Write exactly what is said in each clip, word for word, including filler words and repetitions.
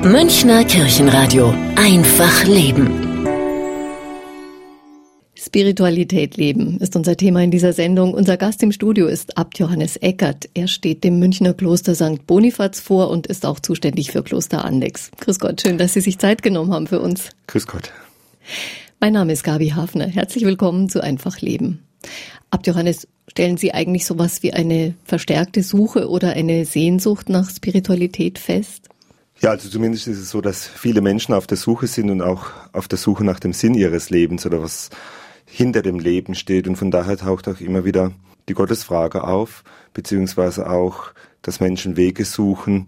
Münchner Kirchenradio. Einfach leben. Spiritualität leben ist unser Thema in dieser Sendung. Unser Gast im Studio ist Abt Johannes Eckert. Er steht dem Münchner Kloster Sankt Bonifaz vor und ist auch zuständig für Kloster Andex. Grüß Gott, schön, dass Sie sich Zeit genommen haben für uns. Grüß Gott. Mein Name ist Gabi Hafner. Herzlich willkommen zu Einfach leben. Abt Johannes, stellen Sie eigentlich sowas wie eine verstärkte Suche oder eine Sehnsucht nach Spiritualität fest? Ja, also zumindest ist es so, dass viele Menschen auf der Suche sind und auch auf der Suche nach dem Sinn ihres Lebens oder was hinter dem Leben steht. Und von daher taucht auch immer wieder die Gottesfrage auf, beziehungsweise auch, dass Menschen Wege suchen,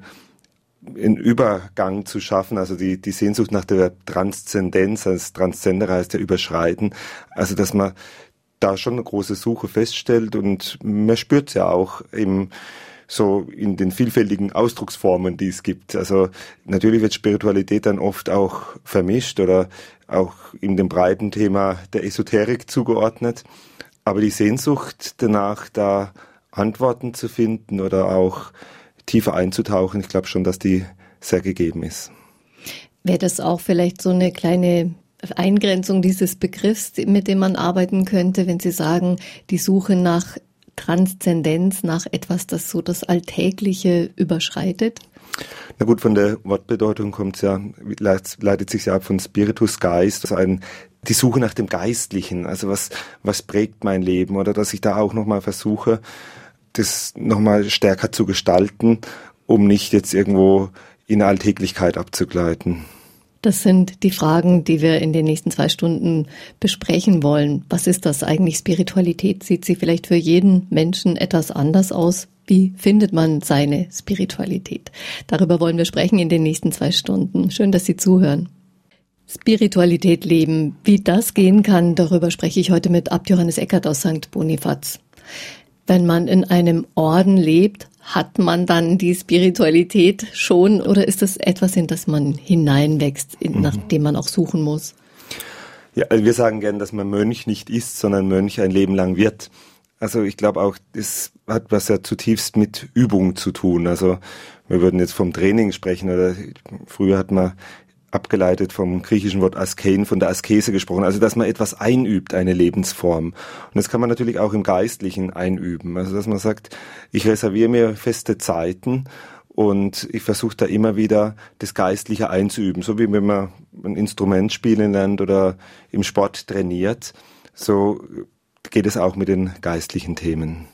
einen Übergang zu schaffen, also die, die Sehnsucht nach der Transzendenz, also Transzender heißt ja überschreiten, also dass man da schon eine große Suche feststellt und man spürt es ja auch im so in den vielfältigen Ausdrucksformen, die es gibt. Also natürlich wird Spiritualität dann oft auch vermischt oder auch in dem breiten Thema der Esoterik zugeordnet. Aber die Sehnsucht danach, da Antworten zu finden oder auch tiefer einzutauchen, ich glaube schon, dass die sehr gegeben ist. Wäre das auch vielleicht so eine kleine Eingrenzung dieses Begriffs, mit dem man arbeiten könnte, wenn Sie sagen, die Suche nach Transzendenz, nach etwas, das so das Alltägliche überschreitet? Na gut, von der Wortbedeutung kommt es ja, leitet sich ja ab von Spiritus, Geist, also ein, die Suche nach dem Geistlichen, also was, was prägt mein Leben, oder dass ich da auch nochmal versuche, das nochmal stärker zu gestalten, um nicht jetzt irgendwo in Alltäglichkeit abzugleiten. Das sind die Fragen, die wir in den nächsten zwei Stunden besprechen wollen. Was ist das eigentlich? Spiritualität sieht sie vielleicht für jeden Menschen etwas anders aus. Wie findet man seine Spiritualität? Darüber wollen wir sprechen in den nächsten zwei Stunden. Schön, dass Sie zuhören. Spiritualität leben. Wie das gehen kann, darüber spreche ich heute mit Abt Johannes Eckert aus Sankt Bonifaz. Wenn man in einem Orden lebt, hat man dann die Spiritualität schon oder ist das etwas, in das man hineinwächst, in, nach dem man auch suchen muss? Ja, also wir sagen gern, dass man Mönch nicht ist, sondern Mönch ein Leben lang wird. Also ich glaube auch, das hat was ja zutiefst mit Übung zu tun. Also wir würden jetzt vom Training sprechen oder früher hat man abgeleitet vom griechischen Wort Askein, von der Askese gesprochen, also dass man etwas einübt, eine Lebensform. Und das kann man natürlich auch im Geistlichen einüben, also dass man sagt, ich reserviere mir feste Zeiten und ich versuche da immer wieder das Geistliche einzuüben, so wie wenn man ein Instrument spielen lernt oder im Sport trainiert, so geht es auch mit den geistlichen Themen.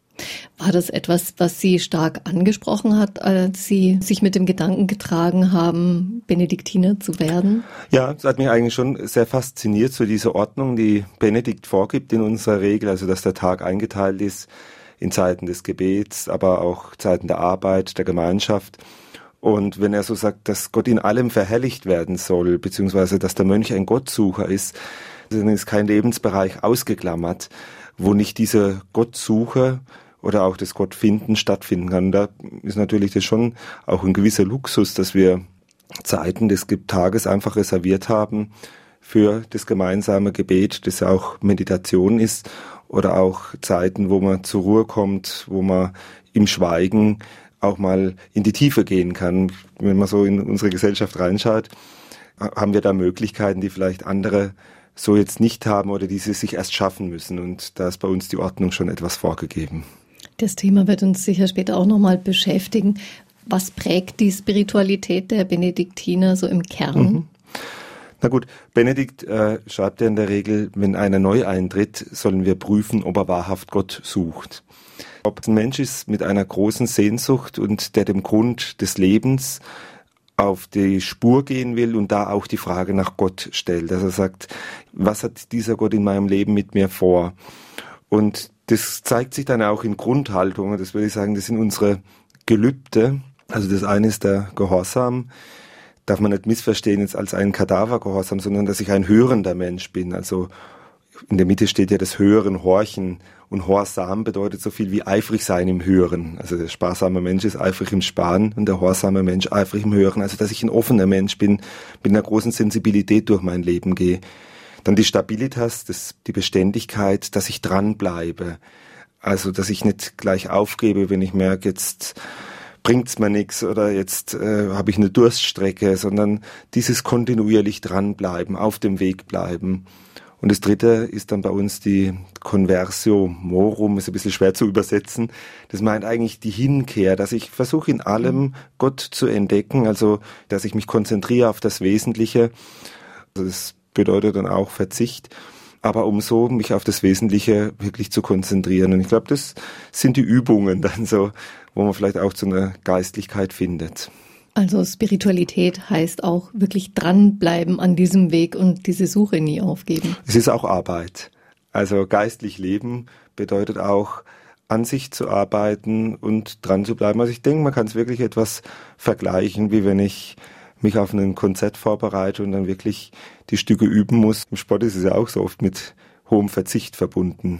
War das etwas, was Sie stark angesprochen hat, als Sie sich mit dem Gedanken getragen haben, Benediktiner zu werden? Ja, das hat mich eigentlich schon sehr fasziniert, so diese Ordnung, die Benedikt vorgibt in unserer Regel, also dass der Tag eingeteilt ist in Zeiten des Gebets, aber auch Zeiten der Arbeit, der Gemeinschaft. Und wenn er so sagt, dass Gott in allem verherrlicht werden soll, beziehungsweise dass der Mönch ein Gottsucher ist, dann ist kein Lebensbereich ausgeklammert, wo nicht diese Gottsuche oder auch das Gottfinden stattfinden kann. Da ist natürlich das schon auch ein gewisser Luxus, dass wir Zeiten des Tages einfach reserviert haben für das gemeinsame Gebet, das ja auch Meditation ist, oder auch Zeiten, wo man zur Ruhe kommt, wo man im Schweigen auch mal in die Tiefe gehen kann. Wenn man so in unsere Gesellschaft reinschaut, haben wir da Möglichkeiten, die vielleicht andere so jetzt nicht haben oder die sie sich erst schaffen müssen. Und da ist bei uns die Ordnung schon etwas vorgegeben. Das Thema wird uns sicher später auch nochmal beschäftigen. Was prägt die Spiritualität der Benediktiner so im Kern? Mhm. Na gut, Benedikt äh, schreibt ja in der Regel, wenn einer neu eintritt, sollen wir prüfen, ob er wahrhaft Gott sucht. Ob es ein Mensch ist mit einer großen Sehnsucht und der dem Grund des Lebens auf die Spur gehen will und da auch die Frage nach Gott stellt. Also er sagt, was hat dieser Gott in meinem Leben mit mir vor? Und das zeigt sich dann auch in Grundhaltungen, das würde ich sagen, das sind unsere Gelübde. Also das eine ist der Gehorsam, darf man nicht missverstehen jetzt als einen Kadavergehorsam, sondern dass ich ein hörender Mensch bin. Also in der Mitte steht ja das Hören, Horchen, und Horsam bedeutet so viel wie eifrig sein im Hören. Also der sparsame Mensch ist eifrig im Sparen und der horsame Mensch eifrig im Hören. Also dass ich ein offener Mensch bin, mit einer großen Sensibilität durch mein Leben gehe. Dann die Stabilitas, das, die Beständigkeit, dass ich dranbleibe. Also dass ich nicht gleich aufgebe, wenn ich merke, jetzt bringt's mir nichts oder jetzt äh, habe ich eine Durststrecke, sondern dieses kontinuierlich dranbleiben, auf dem Weg bleiben. Und das dritte ist dann bei uns die Conversio Morum, ist ein bisschen schwer zu übersetzen. Das meint eigentlich die Hinkehr, dass ich versuche in allem Gott zu entdecken, also dass ich mich konzentriere auf das Wesentliche. Also das bedeutet dann auch Verzicht, aber um so mich auf das Wesentliche wirklich zu konzentrieren. Und ich glaube, das sind die Übungen dann so, wo man vielleicht auch zu einer Geistlichkeit findet. Also Spiritualität heißt auch wirklich dranbleiben an diesem Weg und diese Suche nie aufgeben. Es ist auch Arbeit. Also geistlich leben bedeutet auch, an sich zu arbeiten und dran zu bleiben. Also ich denke, man kann es wirklich etwas vergleichen, wie wenn ich mich auf ein Konzert vorbereite und dann wirklich die Stücke üben muss. Im Sport ist es ja auch so oft mit hohem Verzicht verbunden.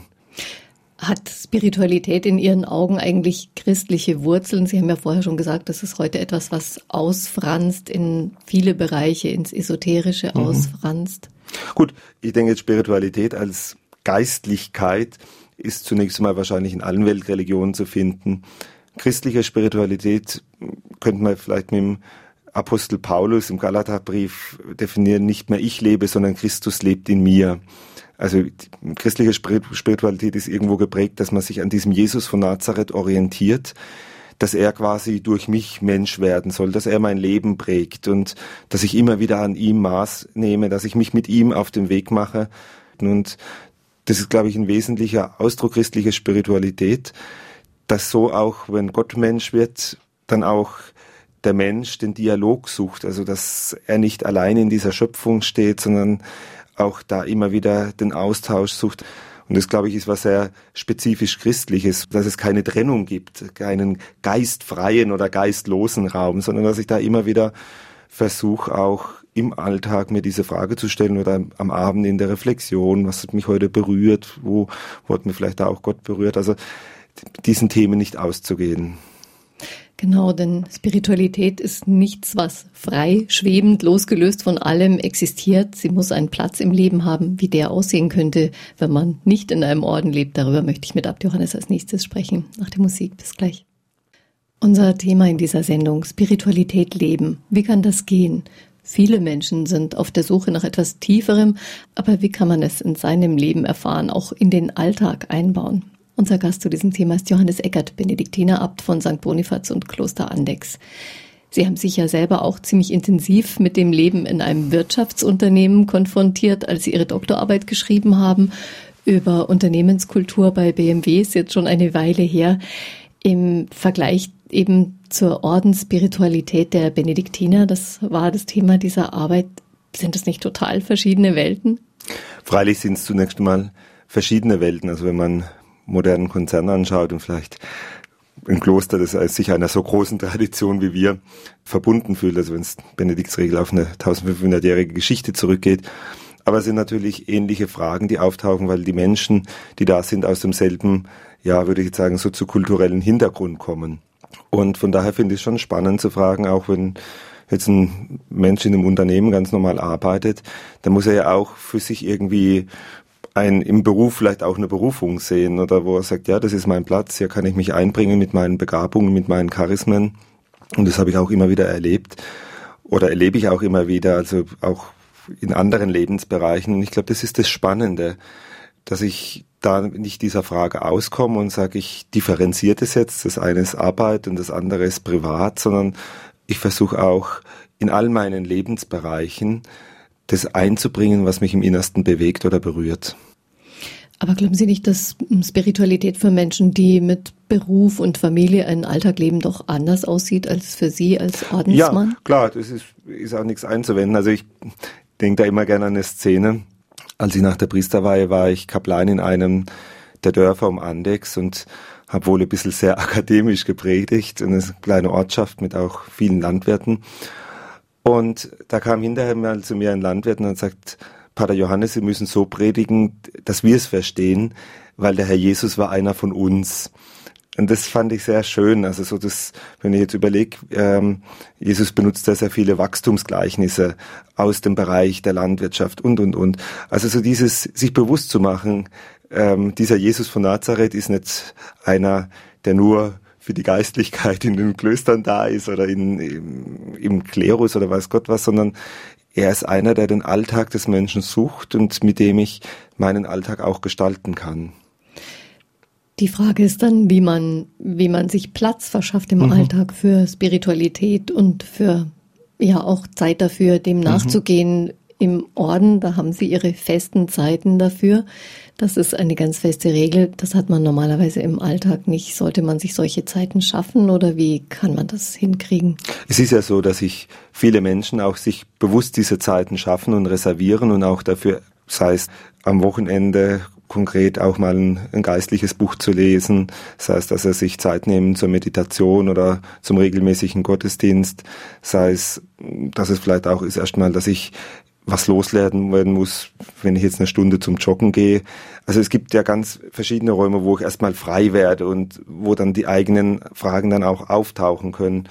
Hat Spiritualität in Ihren Augen eigentlich christliche Wurzeln? Sie haben ja vorher schon gesagt, das ist heute etwas, was ausfranst in viele Bereiche, ins Esoterische mhm. ausfranst. Gut, ich denke, Spiritualität als Geistlichkeit ist zunächst mal wahrscheinlich in allen Weltreligionen zu finden. Christliche Spiritualität könnte man vielleicht mit dem Apostel Paulus im Galaterbrief definieren, nicht mehr ich lebe, sondern Christus lebt in mir. Also christliche Spiritualität ist irgendwo geprägt, dass man sich an diesem Jesus von Nazareth orientiert, dass er quasi durch mich Mensch werden soll, dass er mein Leben prägt und dass ich immer wieder an ihm Maß nehme, dass ich mich mit ihm auf den Weg mache. Und das ist, glaube ich, ein wesentlicher Ausdruck christlicher Spiritualität, dass so auch, wenn Gott Mensch wird, dann auch der Mensch den Dialog sucht, also dass er nicht allein in dieser Schöpfung steht, sondern auch da immer wieder den Austausch sucht. Und das, glaube ich, ist was sehr spezifisch Christliches, dass es keine Trennung gibt, keinen geistfreien oder geistlosen Raum, sondern dass ich da immer wieder versuche, auch im Alltag mir diese Frage zu stellen oder am Abend in der Reflexion, was hat mich heute berührt, wo, wo hat mich vielleicht da auch Gott berührt, also diesen Themen nicht auszugehen. Genau, denn Spiritualität ist nichts, was frei, schwebend, losgelöst von allem existiert. Sie muss einen Platz im Leben haben, wie der aussehen könnte, wenn man nicht in einem Orden lebt. Darüber möchte ich mit Abt Johannes als nächstes sprechen, nach der Musik. Bis gleich. Unser Thema in dieser Sendung, Spiritualität leben. Wie kann das gehen? Viele Menschen sind auf der Suche nach etwas Tieferem, aber wie kann man es in seinem Leben erfahren, auch in den Alltag einbauen? Unser Gast zu diesem Thema ist Johannes Eckert, Benediktiner-Abt von Sankt Bonifaz und Kloster Andechs. Sie haben sich ja selber auch ziemlich intensiv mit dem Leben in einem Wirtschaftsunternehmen konfrontiert, als Sie Ihre Doktorarbeit geschrieben haben über Unternehmenskultur bei B M W, ist jetzt schon eine Weile her. Im Vergleich eben zur Ordensspiritualität der Benediktiner, das war das Thema dieser Arbeit. Sind das nicht total verschiedene Welten? Freilich sind es zunächst einmal verschiedene Welten. Also wenn man modernen Konzern anschaut und vielleicht ein Kloster, das sich einer so großen Tradition wie wir verbunden fühlt, also wenn es Benediktsregel auf eine eintausendfünfhundertjährige Geschichte zurückgeht. Aber es sind natürlich ähnliche Fragen, die auftauchen, weil die Menschen, die da sind, aus demselben, ja, würde ich jetzt sagen, soziokulturellen Hintergrund kommen. Und von daher finde ich es schon spannend zu fragen, auch wenn jetzt ein Mensch in einem Unternehmen ganz normal arbeitet, dann muss er ja auch für sich irgendwie ein im Beruf vielleicht auch eine Berufung sehen oder wo er sagt, ja, das ist mein Platz, hier kann ich mich einbringen mit meinen Begabungen, mit meinen Charismen. Und das habe ich auch immer wieder erlebt oder erlebe ich auch immer wieder, also auch in anderen Lebensbereichen. Und ich glaube, das ist das Spannende, dass ich da nicht dieser Frage auskomme und sage, ich differenziere das jetzt, das eine ist Arbeit und das andere ist privat, sondern ich versuche auch in all meinen Lebensbereichen das einzubringen, was mich im Innersten bewegt oder berührt. Aber glauben Sie nicht, dass Spiritualität für Menschen, die mit Beruf und Familie einen Alltag leben, doch anders aussieht als für Sie als Ordensmann? Ja, klar, das ist, ist auch nichts einzuwenden. Also ich denke da immer gerne an eine Szene. Als ich nach der Priesterweihe war, ich Kaplan in einem der Dörfer um Andechs und habe wohl ein bisschen sehr akademisch gepredigt. Und es ist eine kleine Ortschaft mit auch vielen Landwirten. Und da kam hinterher mal zu mir ein Landwirt und hat gesagt, Pater Johannes, Sie müssen so predigen, dass wir es verstehen, weil der Herr Jesus war einer von uns. Und das fand ich sehr schön. Also so das, wenn ich jetzt überlege, ähm, Jesus benutzt da sehr viele Wachstumsgleichnisse aus dem Bereich der Landwirtschaft und, und, und. Also so dieses, sich bewusst zu machen, ähm, dieser Jesus von Nazareth ist nicht einer, der nur für die Geistlichkeit in den Klöstern da ist oder in, im, im Klerus oder weiß Gott was, sondern er ist einer, der den Alltag des Menschen sucht und mit dem ich meinen Alltag auch gestalten kann. Die Frage ist dann, wie man, wie man sich Platz verschafft im mhm. Alltag für Spiritualität und für ja auch Zeit dafür, dem nachzugehen. Mhm. Im Orden, da haben Sie Ihre festen Zeiten dafür. Das ist eine ganz feste Regel. Das hat man normalerweise im Alltag nicht. Sollte man sich solche Zeiten schaffen oder wie kann man das hinkriegen? Es ist ja so, dass sich viele Menschen auch sich bewusst diese Zeiten schaffen und reservieren und auch dafür, sei es am Wochenende konkret auch mal ein, ein geistliches Buch zu lesen, sei es, dass er sich Zeit nehmen zur Meditation oder zum regelmäßigen Gottesdienst, sei es, dass es vielleicht auch ist erstmal, dass ich was loswerden werden muss, wenn ich jetzt eine Stunde zum Joggen gehe. Also es gibt ja ganz verschiedene Räume, wo ich erstmal frei werde und wo dann die eigenen Fragen dann auch auftauchen können.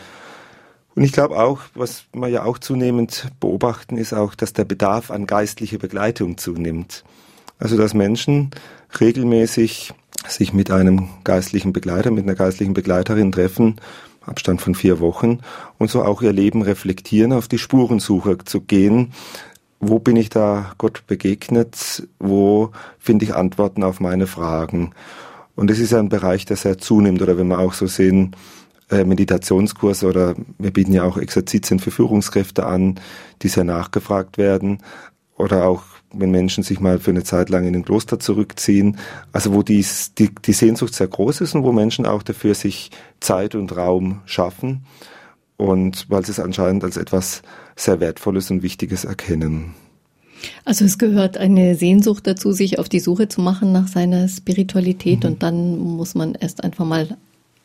Und ich glaube auch, was wir ja auch zunehmend beobachten, ist auch, dass der Bedarf an geistlicher Begleitung zunimmt. Also dass Menschen regelmäßig sich mit einem geistlichen Begleiter, mit einer geistlichen Begleiterin treffen, Abstand von vier Wochen, und so auch ihr Leben reflektieren, auf die Spurensuche zu gehen. Wo bin ich da Gott begegnet? Wo finde ich Antworten auf meine Fragen? Und das ist ja ein Bereich, der sehr zunimmt. Oder wenn wir auch so sehen, äh, Meditationskurse oder wir bieten ja auch Exerzitien für Führungskräfte an, die sehr nachgefragt werden. Oder auch, wenn Menschen sich mal für eine Zeit lang in ein Kloster zurückziehen. Also wo dies, die, die Sehnsucht sehr groß ist und wo Menschen auch dafür sich Zeit und Raum schaffen. Und weil sie es anscheinend als etwas sehr Wertvolles und Wichtiges erkennen. Also es gehört eine Sehnsucht dazu, sich auf die Suche zu machen nach seiner Spiritualität. Mhm. Und dann muss man erst einfach mal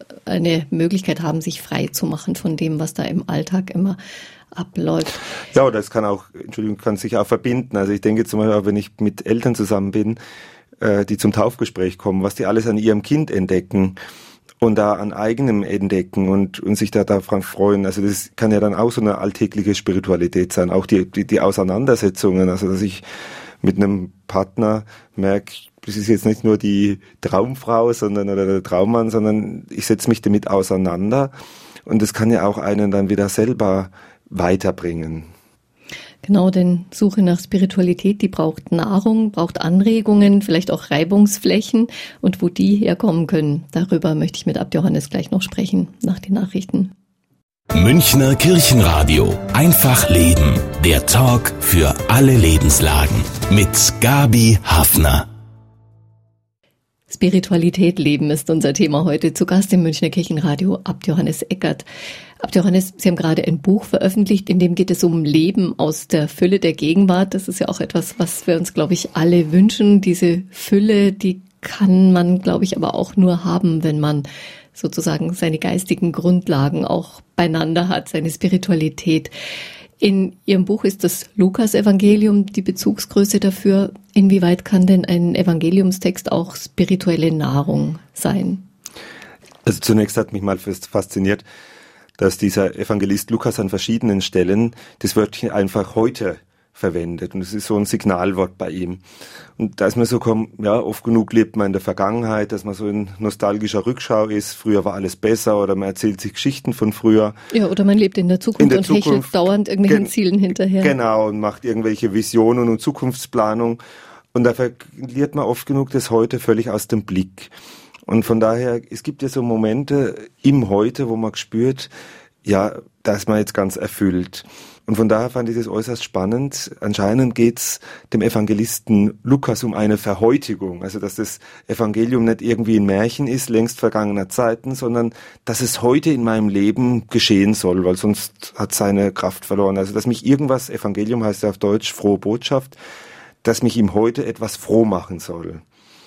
eine Möglichkeit haben, sich frei zu machen von dem, was da im Alltag immer abläuft. Ja, oder es kann auch, Entschuldigung, kann sich auch verbinden. Also ich denke zum Beispiel auch, wenn ich mit Eltern zusammen bin, äh, die zum Taufgespräch kommen, was die alles an ihrem Kind entdecken und da an eigenem entdecken und, und sich da daran freuen. Also das kann ja dann auch so eine alltägliche Spiritualität sein. Auch die, die, die Auseinandersetzungen, also dass ich mit einem Partner merke, das ist jetzt nicht nur die Traumfrau, sondern oder der Traummann, sondern ich setze mich damit auseinander und das kann ja auch einen dann wieder selber weiterbringen. Genau, denn Suche nach Spiritualität, die braucht Nahrung, braucht Anregungen, vielleicht auch Reibungsflächen. Und wo die herkommen können, darüber möchte ich mit Abt Johannes gleich noch sprechen, nach den Nachrichten. Münchner Kirchenradio. Einfach leben. Der Talk für alle Lebenslagen. Mit Gabi Hafner. Spiritualität leben ist unser Thema heute. Zu Gast im Münchner Kirchenradio Abt Johannes Eckert. Abt Johannes, Sie haben gerade ein Buch veröffentlicht, in dem geht es um Leben aus der Fülle der Gegenwart. Das ist ja auch etwas, was wir uns, glaube ich, alle wünschen. Diese Fülle, die kann man, glaube ich, aber auch nur haben, wenn man sozusagen seine geistigen Grundlagen auch beieinander hat, seine Spiritualität. In Ihrem Buch ist das Lukas-Evangelium die Bezugsgröße dafür. Inwieweit kann denn ein Evangeliumstext auch spirituelle Nahrung sein? Also zunächst hat mich mal fasziniert, dass dieser Evangelist Lukas an verschiedenen Stellen das Wörtchen einfach heute verwendet. Und es ist so ein Signalwort bei ihm. Und da ist mir so gekommen, ja, oft genug lebt man in der Vergangenheit, dass man so in nostalgischer Rückschau ist. Früher war alles besser oder man erzählt sich Geschichten von früher. Ja, oder man lebt in der Zukunft in der und Zukunft, hechelt dauernd irgendwelchen gen- Zielen hinterher. Genau, und macht irgendwelche Visionen und Zukunftsplanung. Und da verliert man oft genug das Heute völlig aus dem Blick. Und von daher, es gibt ja so Momente im Heute, wo man spürt, ja, da ist man jetzt ganz erfüllt. Und von daher fand ich das äußerst spannend. Anscheinend geht's dem Evangelisten Lukas um eine Verheutigung. Also, dass das Evangelium nicht irgendwie ein Märchen ist, längst vergangener Zeiten, sondern dass es heute in meinem Leben geschehen soll, weil sonst hat seine Kraft verloren. Also, dass mich irgendwas, Evangelium heißt ja auf Deutsch frohe Botschaft, dass mich ihm heute etwas froh machen soll.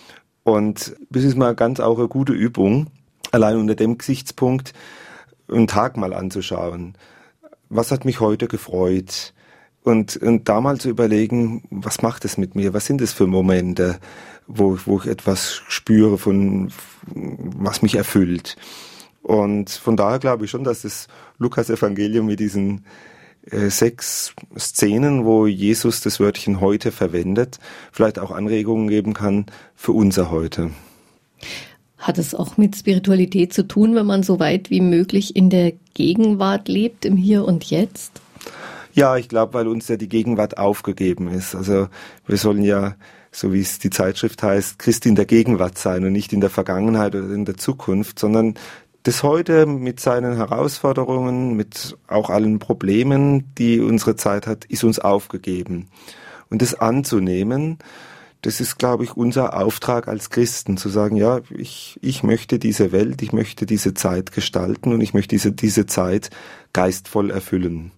Und das ist mal ganz auch eine gute Übung, allein unter dem Gesichtspunkt, einen Tag mal anzuschauen. Was hat mich heute gefreut? Und, und da mal zu überlegen, was macht es mit mir? Was sind es für Momente, wo, wo ich etwas spüre, von was mich erfüllt? Und von daher glaube ich schon, dass das Lukas-Evangelium mit diesen äh, sechs Szenen, wo Jesus das Wörtchen heute verwendet, vielleicht auch Anregungen geben kann für unser Heute. Hat es auch mit Spiritualität zu tun, wenn man so weit wie möglich in der Gegenwart lebt, im Hier und Jetzt? Ja, ich glaube, weil uns ja die Gegenwart aufgegeben ist. Also wir sollen ja, so wie es die Zeitschrift heißt, Christ in der Gegenwart sein und nicht in der Vergangenheit oder in der Zukunft, sondern das Heute mit seinen Herausforderungen, mit auch allen Problemen, die unsere Zeit hat, ist uns aufgegeben. Und das anzunehmen, das ist, glaube ich, unser Auftrag als Christen, zu sagen, ja, ich, ich möchte diese Welt, ich möchte diese Zeit gestalten und ich möchte diese, diese Zeit geistvoll erfüllen.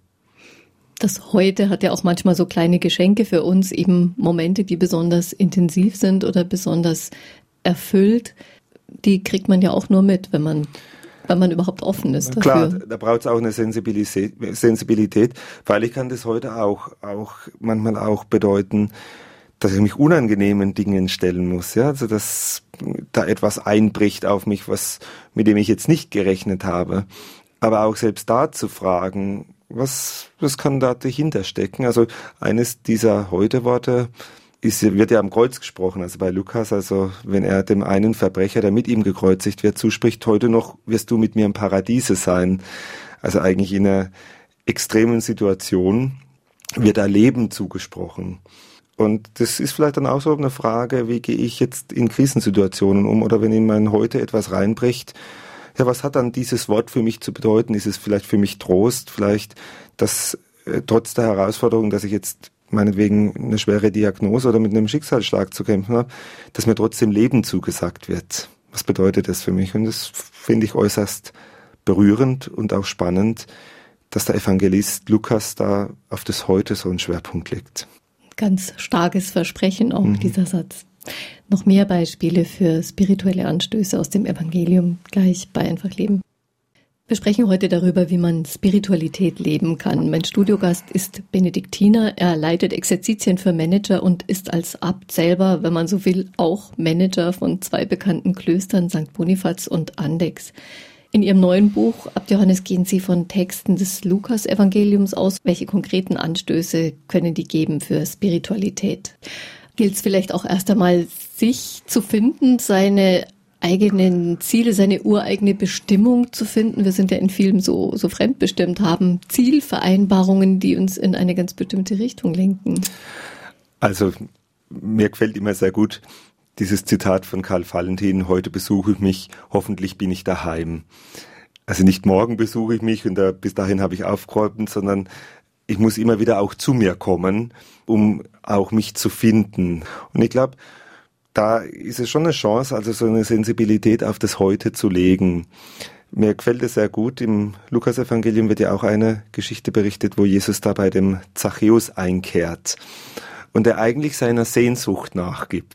Das Heute hat ja auch manchmal so kleine Geschenke für uns, eben Momente, die besonders intensiv sind oder besonders erfüllt. Die kriegt man ja auch nur mit, wenn man, wenn man überhaupt offen ist dafür. Klar, da braucht es auch eine Sensibilität, Sensibilität, weil ich kann das heute auch, auch manchmal auch bedeuten, dass ich mich unangenehmen Dingen stellen muss, ja, also dass da etwas einbricht auf mich, was, mit dem ich jetzt nicht gerechnet habe. Aber auch selbst da zu fragen, was, was kann da dahinter stecken? Also eines dieser Heute-Worte ist, wird ja am Kreuz gesprochen, also bei Lukas, also wenn er dem einen Verbrecher, der mit ihm gekreuzigt wird, zuspricht, heute noch wirst du mit mir im Paradiese sein. Also eigentlich in einer extremen Situation wird da Leben zugesprochen. Und das ist vielleicht dann auch so eine Frage, wie gehe ich jetzt in Krisensituationen um oder wenn in mein Heute etwas reinbricht, ja, was hat dann dieses Wort für mich zu bedeuten? Ist es vielleicht für mich Trost, vielleicht, dass äh, trotz der Herausforderung, dass ich jetzt meinetwegen eine schwere Diagnose oder mit einem Schicksalsschlag zu kämpfen habe, dass mir trotzdem Leben zugesagt wird. Was bedeutet das für mich? Und das finde ich äußerst berührend und auch spannend, dass der Evangelist Lukas da auf das Heute so einen Schwerpunkt legt. Ganz starkes Versprechen auch, mhm. dieser Satz. Noch mehr Beispiele für spirituelle Anstöße aus dem Evangelium gleich bei Einfach Leben. Wir sprechen heute darüber, wie man Spiritualität leben kann. Mein Studiogast ist Benediktiner. Er leitet Exerzitien für Manager und ist als Abt selber, wenn man so will, auch Manager von zwei bekannten Klöstern, Sankt Bonifaz und Andechs. In Ihrem neuen Buch, Abt Johannes, gehen Sie von Texten des Lukas-Evangeliums aus. Welche konkreten Anstöße können die geben für Spiritualität? Gilt es vielleicht auch erst einmal, sich zu finden, seine eigenen Ziele, seine ureigene Bestimmung zu finden? Wir sind ja in vielen so, so fremdbestimmt, haben Zielvereinbarungen, die uns in eine ganz bestimmte Richtung lenken. Also mir gefällt immer sehr gut dieses Zitat von Karl Valentin, heute besuche ich mich, hoffentlich bin ich daheim. Also nicht morgen besuche ich mich und da, bis dahin habe ich aufgeräumt, sondern ich muss immer wieder auch zu mir kommen, um auch mich zu finden. Und ich glaube, da ist es schon eine Chance, also so eine Sensibilität auf das Heute zu legen. Mir gefällt es sehr gut, im Lukas-Evangelium wird ja auch eine Geschichte berichtet, wo Jesus da bei dem Zachäus einkehrt und er eigentlich seiner Sehnsucht nachgibt.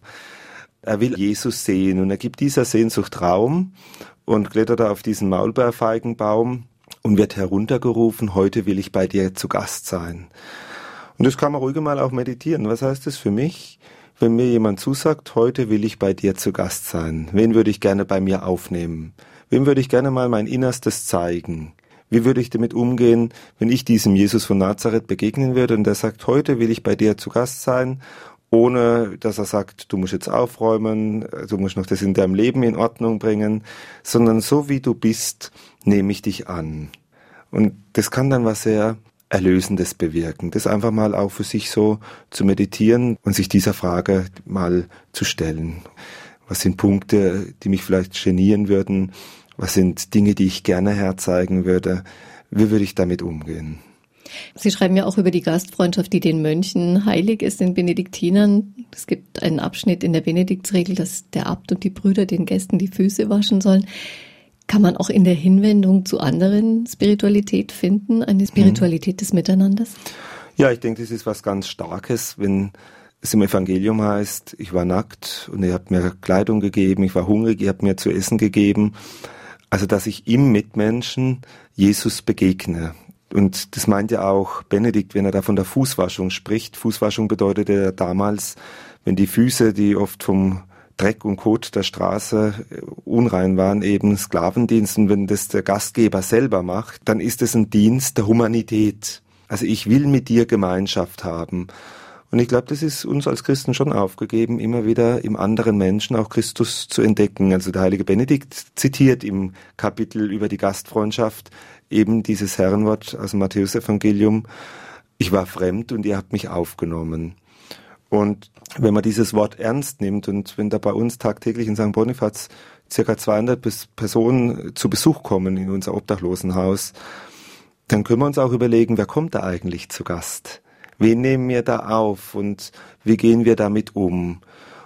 Er will Jesus sehen und er gibt dieser Sehnsucht Raum und klettert auf diesen Maulbeerfeigenbaum und wird heruntergerufen, heute will ich bei dir zu Gast sein. Und das kann man ruhig mal auch meditieren. Was heißt das für mich, wenn mir jemand zusagt, heute will ich bei dir zu Gast sein? Wen würde ich gerne bei mir aufnehmen? Wem würde ich gerne mal mein Innerstes zeigen? Wie würde ich damit umgehen, wenn ich diesem Jesus von Nazareth begegnen würde und der sagt, heute will ich bei dir zu Gast sein, ohne dass er sagt, du musst jetzt aufräumen, du musst noch das in deinem Leben in Ordnung bringen, sondern so wie du bist, nehme ich dich an. Und das kann dann was sehr Erlösendes bewirken, das einfach mal auch für sich so zu meditieren und sich dieser Frage mal zu stellen. Was sind Punkte, die mich vielleicht genieren würden? Was sind Dinge, die ich gerne herzeigen würde? Wie würde ich damit umgehen? Sie schreiben ja auch über die Gastfreundschaft, die den Mönchen heilig ist, den Benediktinern. Es gibt einen Abschnitt in der Benediktsregel, dass der Abt und die Brüder den Gästen die Füße waschen sollen. Kann man auch in der Hinwendung zu anderen Spiritualität finden, eine Spiritualität des Miteinanders? Ja, ich denke, das ist was ganz Starkes, wenn es im Evangelium heißt, ich war nackt und ihr habt mir Kleidung gegeben, ich war hungrig, ihr habt mir zu essen gegeben. Also, dass ich im Mitmenschen Jesus begegne. Und das meint ja auch Benedikt, wenn er da von der Fußwaschung spricht. Fußwaschung bedeutete ja damals, wenn die Füße, die oft vom Dreck und Kot der Straße unrein waren, eben Sklavendienst. Und wenn das der Gastgeber selber macht, dann ist es ein Dienst der Humanität. Also ich will mit dir Gemeinschaft haben. Und ich glaube, das ist uns als Christen schon aufgegeben, immer wieder im anderen Menschen auch Christus zu entdecken. Also der heilige Benedikt zitiert im Kapitel über die Gastfreundschaft eben dieses Herrenwort aus dem Matthäusevangelium: Ich war fremd und ihr habt mich aufgenommen. Und wenn man dieses Wort ernst nimmt und wenn da bei uns tagtäglich in Sankt Bonifaz circa zweihundert Personen zu Besuch kommen in unser Obdachlosenhaus, dann können wir uns auch überlegen, wer kommt da eigentlich zu Gast? Wen nehmen wir da auf und wie gehen wir damit um?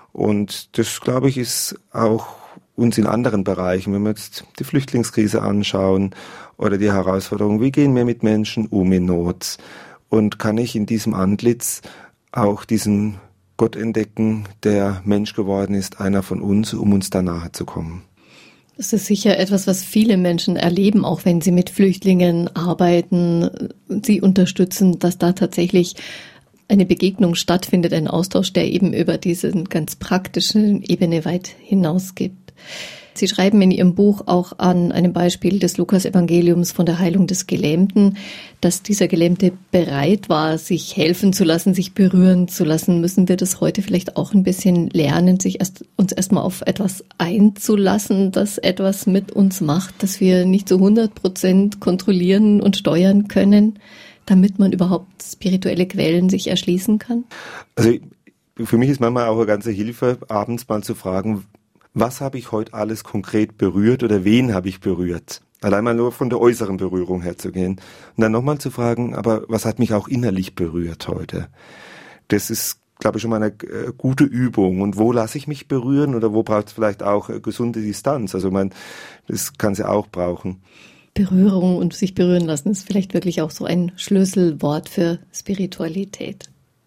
Und das, glaube ich, ist auch uns in anderen Bereichen, wenn wir jetzt die Flüchtlingskrise anschauen oder die Herausforderung, wie gehen wir mit Menschen um in Not? Und kann ich in diesem Antlitz auch diesen Gott entdecken, der Mensch geworden ist, einer von uns, um uns da nahe zu kommen? Das ist sicher etwas, was viele Menschen erleben, auch wenn sie mit Flüchtlingen arbeiten, sie unterstützen, dass da tatsächlich eine Begegnung stattfindet, ein Austausch, der eben über diese ganz praktischen Ebene weit hinausgeht. Sie schreiben in Ihrem Buch auch an einem Beispiel des Lukas-Evangeliums von der Heilung des Gelähmten, dass dieser Gelähmte bereit war, sich helfen zu lassen, sich berühren zu lassen. Müssen wir das heute vielleicht auch ein bisschen lernen, sich erst, uns erstmal auf etwas einzulassen, das etwas mit uns macht, das wir nicht zu hundert Prozent kontrollieren und steuern können, damit man überhaupt spirituelle Quellen sich erschließen kann? Also für mich ist manchmal auch eine ganze Hilfe, abends mal zu fragen, was habe ich heute alles konkret berührt oder wen habe ich berührt? Allein mal nur von der äußeren Berührung herzugehen. Und dann nochmal zu fragen, aber was hat mich auch innerlich berührt heute? Das ist, glaube ich, schon mal eine äh, gute Übung. Und wo lasse ich mich berühren oder wo braucht es vielleicht auch äh, gesunde Distanz? Also ich meine, das kann sie auch brauchen. Berührung und sich berühren lassen ist vielleicht wirklich auch so ein Schlüsselwort für Spiritualität.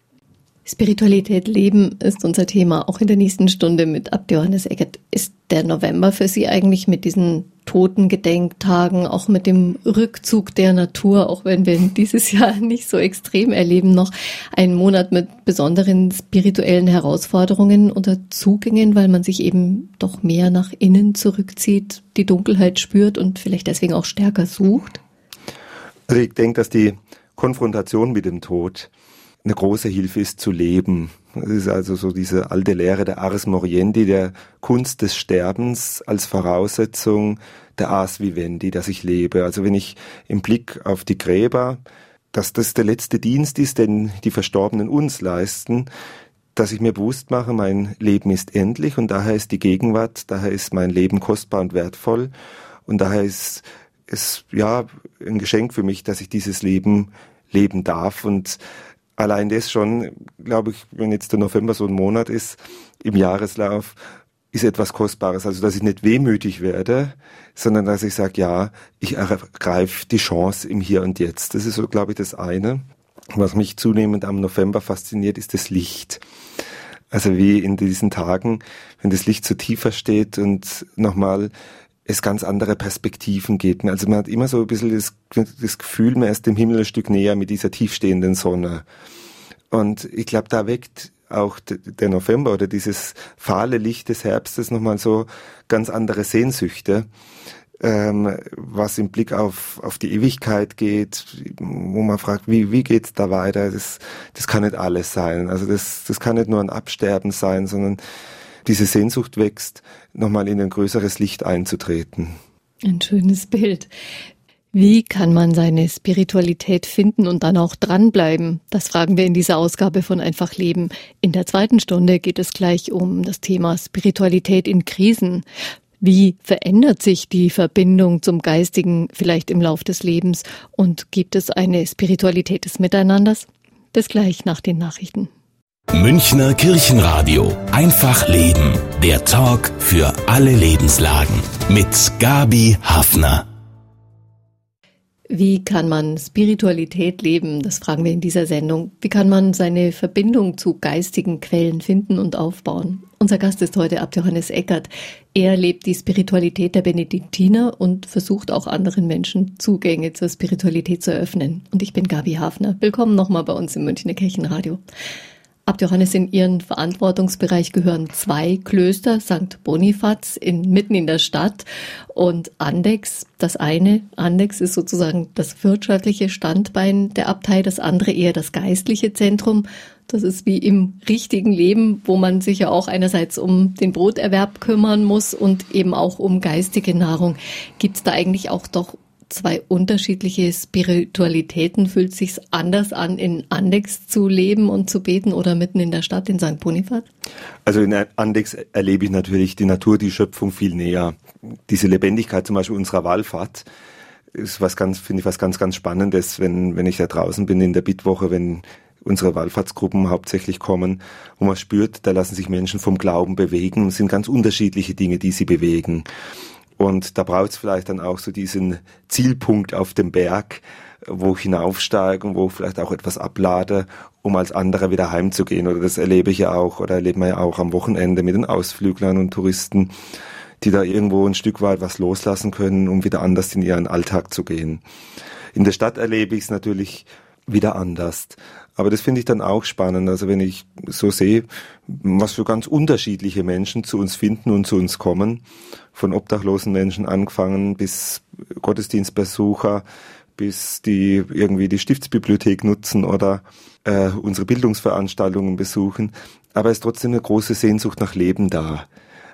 Spiritualität leben ist unser Thema, auch in der nächsten Stunde mit Abt Johannes Eckert. Ist der November für Sie eigentlich mit diesen Totengedenktagen, auch mit dem Rückzug der Natur, auch wenn wir ihn dieses Jahr nicht so extrem erleben, noch ein Monat mit besonderen spirituellen Herausforderungen oder Zugängen, weil man sich eben doch mehr nach innen zurückzieht, die Dunkelheit spürt und vielleicht deswegen auch stärker sucht? Also ich denke, dass die Konfrontation mit dem Tod eine große Hilfe ist zu leben. Das ist also so diese alte Lehre der Ars Moriendi, der Kunst des Sterbens als Voraussetzung der Ars Vivendi, dass ich lebe. Also wenn ich im Blick auf die Gräber, dass das der letzte Dienst ist, den die Verstorbenen uns leisten, dass ich mir bewusst mache, mein Leben ist endlich und daher ist die Gegenwart, daher ist mein Leben kostbar und wertvoll und daher ist es ja ein Geschenk für mich, dass ich dieses Leben leben darf. Und allein das schon, glaube ich, wenn jetzt der November so ein Monat ist, im Jahreslauf, ist etwas Kostbares. Also, dass ich nicht wehmütig werde, sondern dass ich sage, ja, ich ergreife die Chance im Hier und Jetzt. Das ist so, glaube ich, das eine. Was mich zunehmend am November fasziniert, ist das Licht. Also wie in diesen Tagen, wenn das Licht so tiefer steht und nochmal es ganz andere Perspektiven gibt. Also man hat immer so ein bisschen das, das Gefühl, man ist dem Himmel ein Stück näher mit dieser tiefstehenden Sonne. Und ich glaube, da weckt auch der November oder dieses fahle Licht des Herbstes nochmal so ganz andere Sehnsüchte, ähm, was im Blick auf auf die Ewigkeit geht, wo man fragt, wie wie geht's da weiter? Das das kann nicht alles sein. Also das das kann nicht nur ein Absterben sein, sondern diese Sehnsucht wächst, nochmal in ein größeres Licht einzutreten. Ein schönes Bild. Wie kann man seine Spiritualität finden und dann auch dranbleiben? Das fragen wir in dieser Ausgabe von Einfach Leben. In der zweiten Stunde geht es gleich um das Thema Spiritualität in Krisen. Wie verändert sich die Verbindung zum Geistigen vielleicht im Lauf des Lebens? Und gibt es eine Spiritualität des Miteinanders? Bis gleich nach den Nachrichten. Münchner Kirchenradio. Einfach leben. Der Talk für alle Lebenslagen. Mit Gabi Hafner. Wie kann man Spiritualität leben? Das fragen wir in dieser Sendung. Wie kann man seine Verbindung zu geistigen Quellen finden und aufbauen? Unser Gast ist heute Abt Johannes Eckert. Er lebt die Spiritualität der Benediktiner und versucht auch anderen Menschen Zugänge zur Spiritualität zu eröffnen. Und ich bin Gabi Hafner. Willkommen nochmal bei uns im Münchner Kirchenradio. Abt Johannes, in Ihren Verantwortungsbereich gehören zwei Klöster, Sankt Bonifaz in, mitten in der Stadt und Andechs. Das eine, Andechs, ist sozusagen das wirtschaftliche Standbein der Abtei, das andere eher das geistliche Zentrum. Das ist wie im richtigen Leben, wo man sich ja auch einerseits um den Broterwerb kümmern muss und eben auch um geistige Nahrung. Gibt es da eigentlich auch doch zwei unterschiedliche Spiritualitäten? Fühlt es sich anders an, in Andechs zu leben und zu beten oder mitten in der Stadt in Sankt Bonifaz? Also in Andechs erlebe ich natürlich die Natur, die Schöpfung viel näher. Diese Lebendigkeit zum Beispiel unserer Wallfahrt ist was ganz, finde ich was ganz, ganz Spannendes, wenn, wenn ich da draußen bin in der Bittwoche, wenn unsere Wallfahrtsgruppen hauptsächlich kommen, wo man spürt, da lassen sich Menschen vom Glauben bewegen. Es sind ganz unterschiedliche Dinge, die sie bewegen. Und da braucht es vielleicht dann auch so diesen Zielpunkt auf dem Berg, wo ich hinaufsteige und wo ich vielleicht auch etwas ablade, um als anderer wieder heimzugehen. Oder das erlebe ich ja auch, oder erleben wir ja auch am Wochenende mit den Ausflüglern und Touristen, die da irgendwo ein Stück weit was loslassen können, um wieder anders in ihren Alltag zu gehen. In der Stadt erlebe ich es natürlich wieder anders. Aber das finde ich dann auch spannend, also wenn ich so sehe, was für ganz unterschiedliche Menschen zu uns finden und zu uns kommen, von obdachlosen Menschen angefangen bis Gottesdienstbesucher, bis die irgendwie die Stiftsbibliothek nutzen oder äh, unsere Bildungsveranstaltungen besuchen. Aber es ist trotzdem eine große Sehnsucht nach Leben da.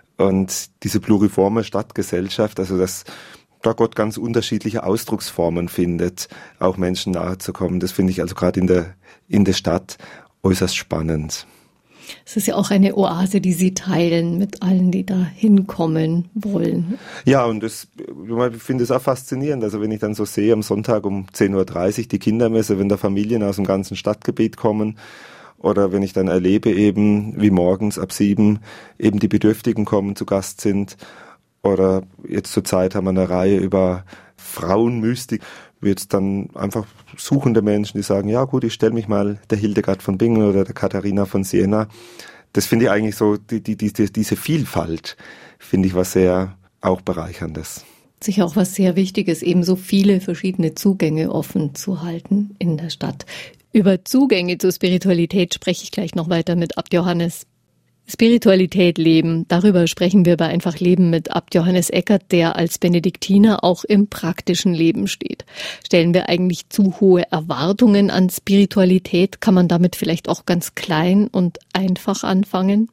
Und diese pluriforme Stadtgesellschaft, also das da Gott ganz unterschiedliche Ausdrucksformen findet, auch Menschen nahe zu kommen. Das finde ich also gerade in der, in der Stadt äußerst spannend. Es ist ja auch eine Oase, die Sie teilen mit allen, die da hinkommen wollen. Ja, und das, ich finde es auch faszinierend. Also wenn ich dann so sehe, am Sonntag um zehn Uhr dreißig die Kindermesse, wenn da Familien aus dem ganzen Stadtgebiet kommen, oder wenn ich dann erlebe eben, wie morgens ab sieben eben die Bedürftigen kommen, zu Gast sind. Oder jetzt zur Zeit haben wir eine Reihe über Frauenmystik, wird dann einfach suchende Menschen, die sagen, ja gut, ich stelle mich mal der Hildegard von Bingen oder der Katharina von Siena. Das finde ich eigentlich so, die, die, die, diese Vielfalt finde ich was sehr auch Bereicherndes. Sicher auch was sehr Wichtiges, eben so viele verschiedene Zugänge offen zu halten in der Stadt. Über Zugänge zur Spiritualität spreche ich gleich noch weiter mit Abt Johannes. Spiritualität leben, darüber sprechen wir bei Einfach Leben mit Abt Johannes Eckert, der als Benediktiner auch im praktischen Leben steht. Stellen wir eigentlich zu hohe Erwartungen an Spiritualität? Kann man damit vielleicht auch ganz klein und einfach anfangen?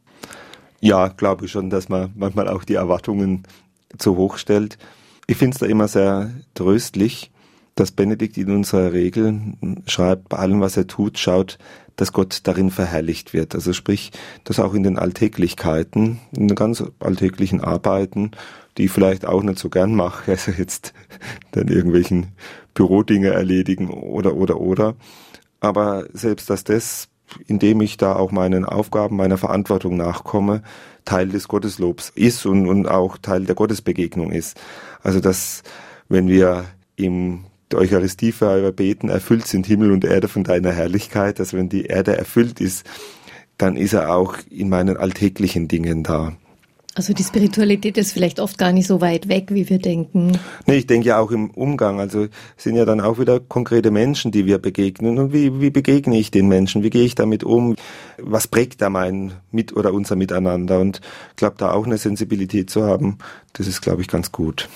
Ja, glaube ich schon, dass man manchmal auch die Erwartungen zu hoch stellt. Ich finde es da immer sehr tröstlich, dass Benedikt in unserer Regel schreibt, bei allem, was er tut, schaut, dass Gott darin verherrlicht wird. Also sprich, dass auch in den Alltäglichkeiten, in den ganz alltäglichen Arbeiten, die ich vielleicht auch nicht so gern mache, also jetzt dann irgendwelchen Bürodinge erledigen oder, oder, oder. Aber selbst, dass das, indem ich da auch meinen Aufgaben, meiner Verantwortung nachkomme, Teil des Gotteslobs ist und, und auch Teil der Gottesbegegnung ist. Also, dass, wenn wir im der Eucharistiefeier beten, erfüllt sind Himmel und Erde von deiner Herrlichkeit, dass wenn die Erde erfüllt ist, dann ist er auch in meinen alltäglichen Dingen da. Also die Spiritualität ist vielleicht oft gar nicht so weit weg, wie wir denken. Nee, ich denke ja auch im Umgang, also es sind ja dann auch wieder konkrete Menschen, die wir begegnen. Und wie, wie begegne ich den Menschen? Wie gehe ich damit um? Was prägt da mein Mit- oder unser Miteinander? Und ich glaube, da auch eine Sensibilität zu haben, das ist, glaube ich, ganz gut.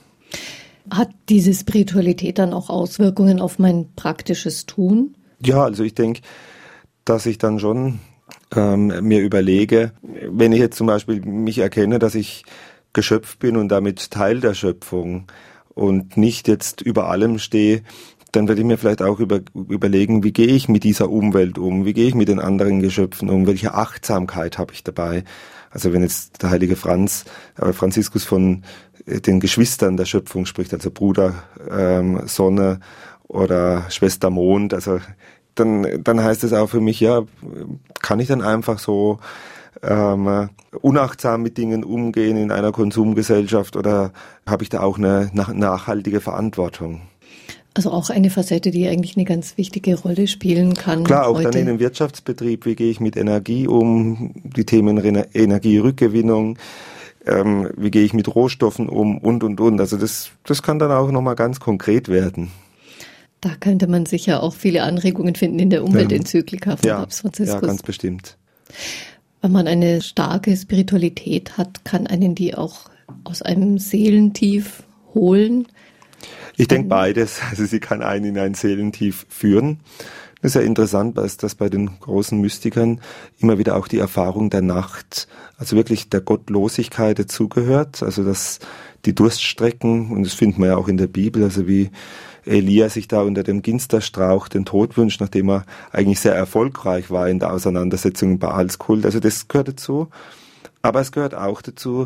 Hat diese Spiritualität dann auch Auswirkungen auf mein praktisches Tun? Ja, also ich denke, dass ich dann schon ähm, mir überlege, wenn ich jetzt zum Beispiel mich erkenne, dass ich geschöpft bin und damit Teil der Schöpfung und nicht jetzt über allem stehe, dann werde ich mir vielleicht auch über, überlegen, wie gehe ich mit dieser Umwelt um, wie gehe ich mit den anderen Geschöpfen um, welche Achtsamkeit habe ich dabei. Also wenn jetzt der heilige Franz, äh, Franziskus von den Geschwistern der Schöpfung spricht, also Bruder ähm, Sonne oder Schwester Mond, also dann, dann heißt es auch für mich, ja, kann ich dann einfach so ähm, unachtsam mit Dingen umgehen in einer Konsumgesellschaft oder habe ich da auch eine nach, nachhaltige Verantwortung? Also auch eine Facette, die eigentlich eine ganz wichtige Rolle spielen kann. Klar, auch heute. Dann in dem Wirtschaftsbetrieb, wie gehe ich mit Energie um, die Themen Energierückgewinnung, ähm, wie gehe ich mit Rohstoffen um und, und, und. Also das, das kann dann auch nochmal ganz konkret werden. Da könnte man sicher auch viele Anregungen finden in der Umweltenzyklika von ja, Papst Franziskus. Ja, ganz bestimmt. Wenn man eine starke Spiritualität hat, kann einen die auch aus einem Seelentief holen? Ich denke beides. Also sie kann einen in ein Seelentief führen. Das ist ja interessant, dass, dass bei den großen Mystikern immer wieder auch die Erfahrung der Nacht, also wirklich der Gottlosigkeit dazugehört. Also dass die Durststrecken, und das findet man ja auch in der Bibel, also wie Elia sich da unter dem Ginsterstrauch den Tod wünscht, nachdem er eigentlich sehr erfolgreich war in der Auseinandersetzung mit Baals Kult. Also das gehört dazu. Aber es gehört auch dazu,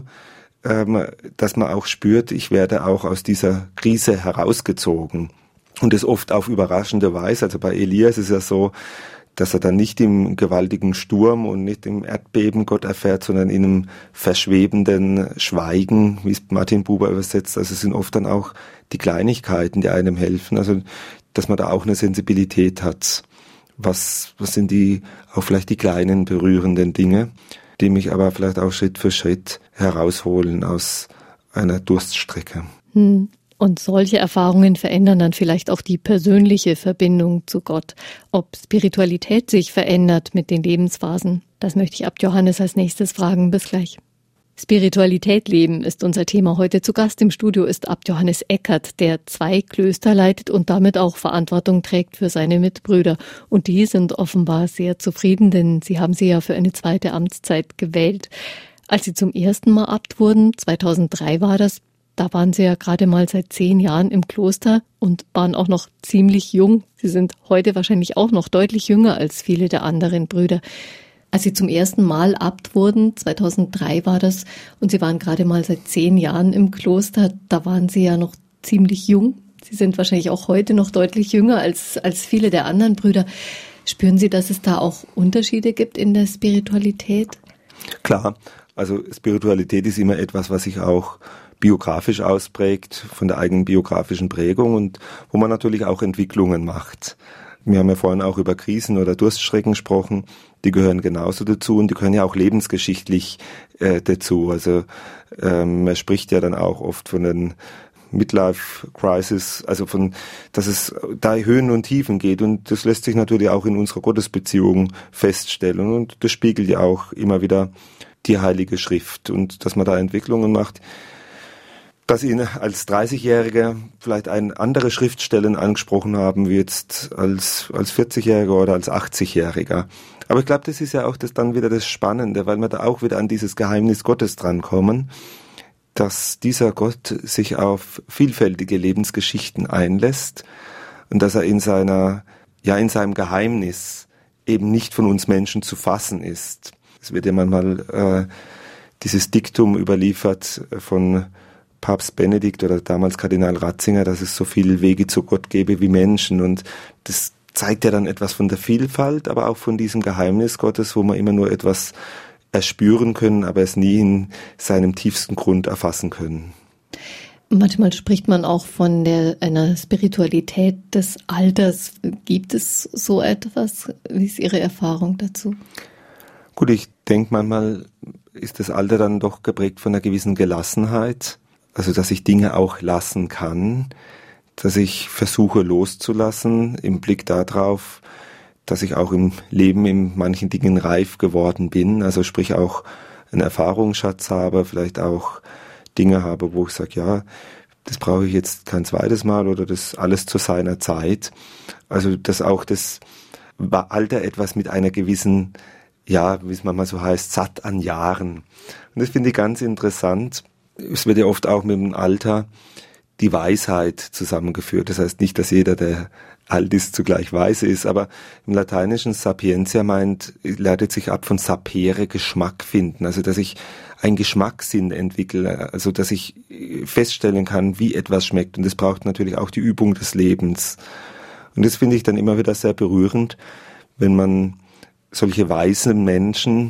dass man auch spürt, ich werde auch aus dieser Krise herausgezogen. Und das oft auf überraschende Weise. Also bei Elia ist es ja so, dass er dann nicht im gewaltigen Sturm und nicht im Erdbeben Gott erfährt, sondern in einem verschwebenden Schweigen, wie es Martin Buber übersetzt. Also es sind oft dann auch die Kleinigkeiten, die einem helfen. Also dass man da auch eine Sensibilität hat. Was, was sind die, auch vielleicht die kleinen berührenden Dinge, die mich aber vielleicht auch Schritt für Schritt herausholen aus einer Durststrecke. Hm. Und solche Erfahrungen verändern dann vielleicht auch die persönliche Verbindung zu Gott. Ob Spiritualität sich verändert mit den Lebensphasen, das möchte ich Abt Johannes als nächstes fragen. Bis gleich. Spiritualität leben ist unser Thema heute. Zu Gast im Studio ist Abt Johannes Eckert, der zwei Klöster leitet und damit auch Verantwortung trägt für seine Mitbrüder. Und die sind offenbar sehr zufrieden, denn sie haben sie ja für eine zweite Amtszeit gewählt. Als sie zum ersten Mal Abt wurden, zweitausenddrei war das, da waren sie ja gerade mal seit zehn Jahren im Kloster und waren auch noch ziemlich jung. Sie sind heute wahrscheinlich auch noch deutlich jünger als viele der anderen Brüder. Als sie zum ersten Mal Abt wurden, zweitausenddrei war das, und sie waren gerade mal seit zehn Jahren im Kloster, da waren sie ja noch ziemlich jung. Sie sind wahrscheinlich auch heute noch deutlich jünger als, als viele der anderen Brüder. Spüren Sie, dass es da auch Unterschiede gibt in der Spiritualität? Klar, also Spiritualität ist immer etwas, was sich auch biografisch ausprägt, von der eigenen biografischen Prägung und wo man natürlich auch Entwicklungen macht. Wir haben ja vorhin auch über Krisen oder Durststrecken gesprochen, die gehören genauso dazu und die gehören ja auch lebensgeschichtlich äh, dazu. Also ähm, man spricht ja dann auch oft von den Midlife-Crisis, also von, dass es da Höhen und Tiefen geht und das lässt sich natürlich auch in unserer Gottesbeziehung feststellen und das spiegelt ja auch immer wieder die Heilige Schrift und dass man da Entwicklungen macht. Dass Ihnen als dreißigjähriger vielleicht ein andere Schriftstellen angesprochen haben, wie jetzt als, als vierzigjähriger oder als achtzigjähriger. Aber ich glaube, das ist ja auch das dann wieder das Spannende, weil wir da auch wieder an dieses Geheimnis Gottes drankommen, dass dieser Gott sich auf vielfältige Lebensgeschichten einlässt und dass er in seiner, ja, in seinem Geheimnis eben nicht von uns Menschen zu fassen ist. Es wird ja manchmal, äh, dieses Diktum überliefert von Papst Benedikt oder damals Kardinal Ratzinger, dass es so viele Wege zu Gott gäbe wie Menschen. Und das zeigt ja dann etwas von der Vielfalt, aber auch von diesem Geheimnis Gottes, wo wir immer nur etwas erspüren können, aber es nie in seinem tiefsten Grund erfassen können. Manchmal spricht man auch von der, einer Spiritualität des Alters. Gibt es so etwas? Wie ist Ihre Erfahrung dazu? Gut, ich denke manchmal ist das Alter dann doch geprägt von einer gewissen Gelassenheit. Also, dass ich Dinge auch lassen kann, dass ich versuche loszulassen im Blick darauf, dass ich auch im Leben in manchen Dingen reif geworden bin. Also sprich auch einen Erfahrungsschatz habe, vielleicht auch Dinge habe, wo ich sage, ja, das brauche ich jetzt kein zweites Mal oder das alles zu seiner Zeit. Also dass auch das Alter etwas mit einer gewissen, ja, wie es manchmal so heißt, satt an Jahren. Und das finde ich ganz interessant. Es wird ja oft auch mit dem Alter die Weisheit zusammengeführt. Das heißt nicht, dass jeder, der alt ist, zugleich weise ist, aber im Lateinischen Sapientia meint, leitet sich ab von sapere, Geschmack finden. Also dass ich einen Geschmackssinn entwickle, also dass ich feststellen kann, wie etwas schmeckt. Und das braucht natürlich auch die Übung des Lebens. Und das finde ich dann immer wieder sehr berührend, wenn man solche weisen Menschen,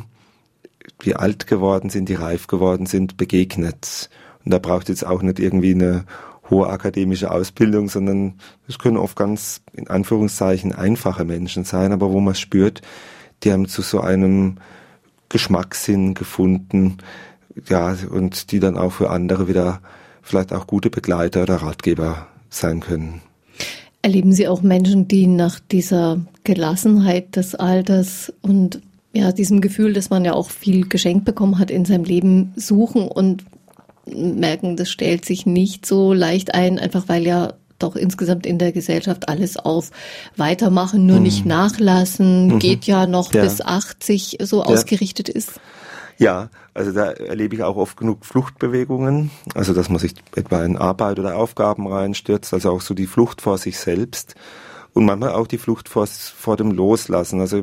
die alt geworden sind, die reif geworden sind, begegnet. Und da braucht jetzt auch nicht irgendwie eine hohe akademische Ausbildung, sondern es können oft ganz, in Anführungszeichen, einfache Menschen sein, aber wo man spürt, die haben zu so einem Geschmackssinn gefunden, ja, und die dann auch für andere wieder vielleicht auch gute Begleiter oder Ratgeber sein können. Erleben Sie auch Menschen, die nach dieser Gelassenheit des Alters und ja, diesem Gefühl, dass man ja auch viel geschenkt bekommen hat in seinem Leben, suchen und merken, das stellt sich nicht so leicht ein, einfach weil ja doch insgesamt in der Gesellschaft alles auf Weitermachen, nur mhm. nicht nachlassen, mhm. geht ja noch ja. bis achtzig so ja. ausgerichtet ist? Ja, also da erlebe ich auch oft genug Fluchtbewegungen, also dass man sich etwa in Arbeit oder Aufgaben reinstürzt, also auch so die Flucht vor sich selbst und manchmal auch die Flucht vor, vor dem Loslassen. Also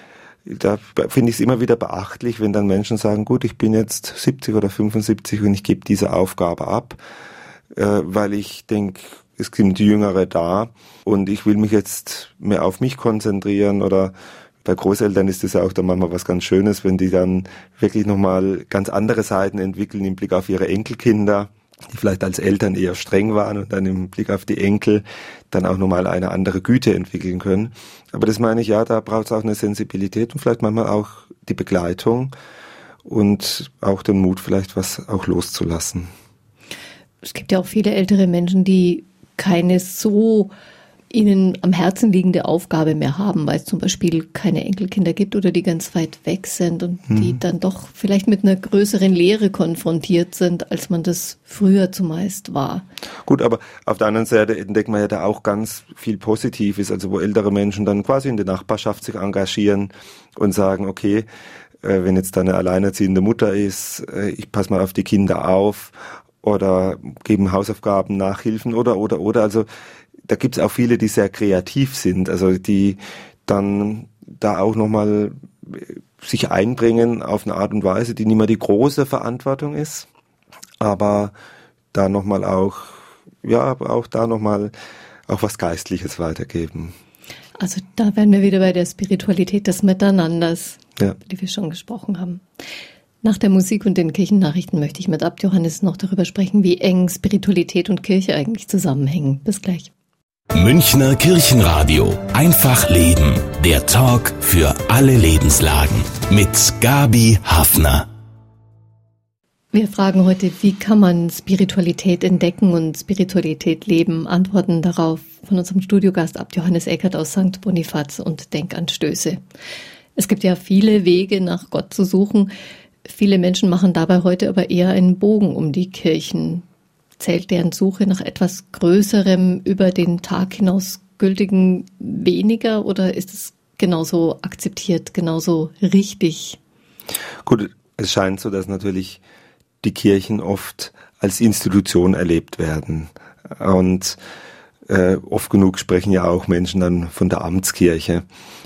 da finde ich es immer wieder beachtlich, wenn dann Menschen sagen, gut, ich bin jetzt siebzig oder fünfundsiebzig und ich gebe diese Aufgabe ab, äh, weil ich denke, es sind Jüngere da und ich will mich jetzt mehr auf mich konzentrieren. Oder bei Großeltern ist das ja auch dann manchmal was ganz Schönes, wenn die dann wirklich nochmal ganz andere Seiten entwickeln im Blick auf ihre Enkelkinder, die vielleicht als Eltern eher streng waren und dann im Blick auf die Enkel dann auch nochmal eine andere Güte entwickeln können. Aber das meine ich, ja, da braucht es auch eine Sensibilität und vielleicht manchmal auch die Begleitung und auch den Mut, vielleicht was auch loszulassen. Es gibt ja auch viele ältere Menschen, die keine so ihnen am Herzen liegende Aufgabe mehr haben, weil es zum Beispiel keine Enkelkinder gibt oder die ganz weit weg sind und hm. die dann doch vielleicht mit einer größeren Leere konfrontiert sind, als man das früher zumeist war. Gut, aber auf der anderen Seite entdeckt man ja da auch ganz viel Positives, also wo ältere Menschen dann quasi in der Nachbarschaft sich engagieren und sagen, okay, äh, wenn jetzt da eine alleinerziehende Mutter ist, äh, ich passe mal auf die Kinder auf oder geben Hausaufgaben, Nachhilfen oder, oder, oder. Also da gibt es auch viele, die sehr kreativ sind, also die dann da auch nochmal sich einbringen auf eine Art und Weise, die nicht mehr die große Verantwortung ist, aber da nochmal auch, ja, aber auch da nochmal auch was Geistliches weitergeben. Also da wären wir wieder bei der Spiritualität des Miteinanders, ja, die wir schon gesprochen haben. Nach der Musik und den Kirchennachrichten möchte ich mit Abt Johannes noch darüber sprechen, wie eng Spiritualität und Kirche eigentlich zusammenhängen. Bis gleich. Münchner Kirchenradio. Einfach leben. Der Talk für alle Lebenslagen. Mit Gabi Hafner. Wir fragen heute, wie kann man Spiritualität entdecken und Spiritualität leben? Antworten darauf von unserem Studiogast Abt Johannes Eckert aus Sankt Bonifaz und Denkanstöße. Es gibt ja viele Wege, nach Gott zu suchen. Viele Menschen machen dabei heute aber eher einen Bogen um die Kirchen. Zählt deren Suche nach etwas Größerem, über den Tag hinaus Gültigen weniger oder ist es genauso akzeptiert, genauso richtig? Gut, es scheint so, dass natürlich die Kirchen oft als Institution erlebt werden. Und äh, oft genug sprechen ja auch Menschen dann von der Amtskirche.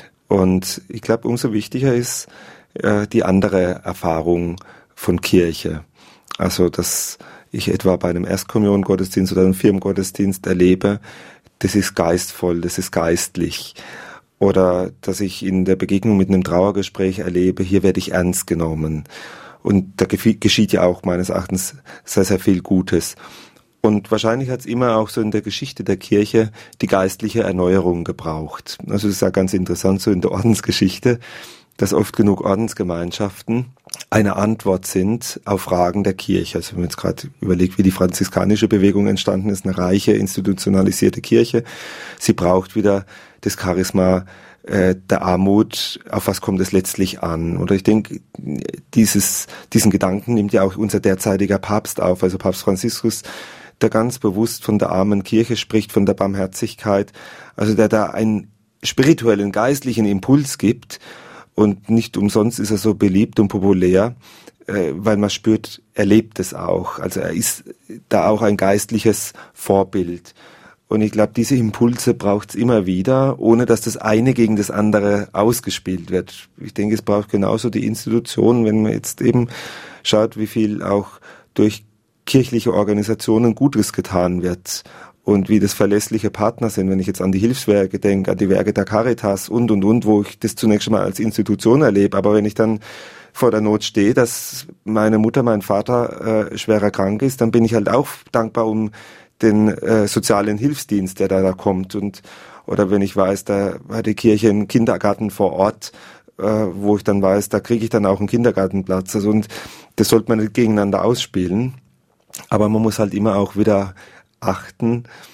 Und ich glaube, umso wichtiger ist äh, die andere Erfahrung von Kirche. Also, dass ich etwa bei einem Erstkommuniongottesdienst oder einem Firmengottesdienst erlebe, das ist geistvoll, das ist geistlich. Oder dass ich in der Begegnung mit einem Trauergespräch erlebe, hier werde ich ernst genommen. Und da geschieht ja auch meines Erachtens sehr, sehr viel Gutes. Und wahrscheinlich hat es immer auch so in der Geschichte der Kirche die geistliche Erneuerung gebraucht. Also das ist ja ganz interessant so in der Ordensgeschichte, dass oft genug Ordensgemeinschaften eine Antwort sind auf Fragen der Kirche. Also wenn man jetzt gerade überlegt, wie die franziskanische Bewegung entstanden ist, eine reiche, institutionalisierte Kirche. Sie braucht wieder das Charisma äh, der Armut. Auf was kommt es letztlich an? Oder ich denke, dieses, diesen Gedanken nimmt ja auch unser derzeitiger Papst auf, also Papst Franziskus, der ganz bewusst von der armen Kirche spricht, von der Barmherzigkeit, also der da einen spirituellen, geistlichen Impuls gibt. Und nicht umsonst ist er so beliebt und populär, äh, weil man spürt, er lebt es auch. Also er ist da auch ein geistliches Vorbild. Und ich glaube, diese Impulse braucht es immer wieder, ohne dass das eine gegen das andere ausgespielt wird. Ich denke, es braucht genauso die Institutionen, wenn man jetzt eben schaut, wie viel auch durch kirchliche Organisationen Gutes getan wird. Und wie das verlässliche Partner sind, wenn ich jetzt an die Hilfswerke denke, an die Werke der Caritas und, und, und, wo ich das zunächst mal als Institution erlebe. Aber wenn ich dann vor der Not stehe, dass meine Mutter, mein Vater äh, schwerer krank ist, dann bin ich halt auch dankbar um den äh, sozialen Hilfsdienst, der da, da kommt. Und oder wenn ich weiß, da hat die Kirche einen Kindergarten vor Ort, äh, wo ich dann weiß, da kriege ich dann auch einen Kindergartenplatz. Also, und das sollte man nicht gegeneinander ausspielen. Aber man muss halt immer auch wieder achten,